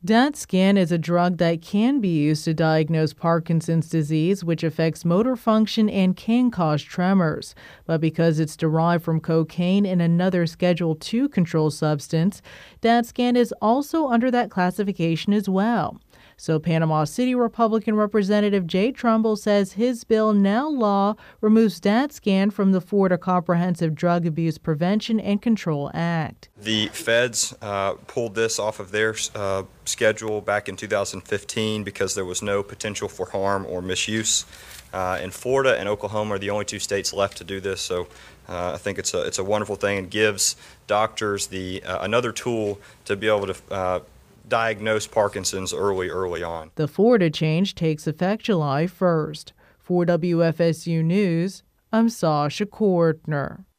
DAT scan is a drug that can be used to diagnose Parkinson's disease, which affects motor function and can cause tremors. But because it's derived from cocaine and another Schedule II controlled substance, DAT scan is also under that classification as well. So Panama City Republican Representative Jay Trumbull says his bill, now law, removes DAT scan from the Florida Comprehensive Drug Abuse Prevention and Control Act. The feds pulled this off of their schedule back in 2015 because there was no potential for harm or misuse. And Florida and Oklahoma are the only two states left to do this. So I think it's a wonderful thing and gives doctors another tool to be able to diagnose Parkinson's early on. The Florida change takes effect July 1st. For WFSU News, I'm Sasha Kortner.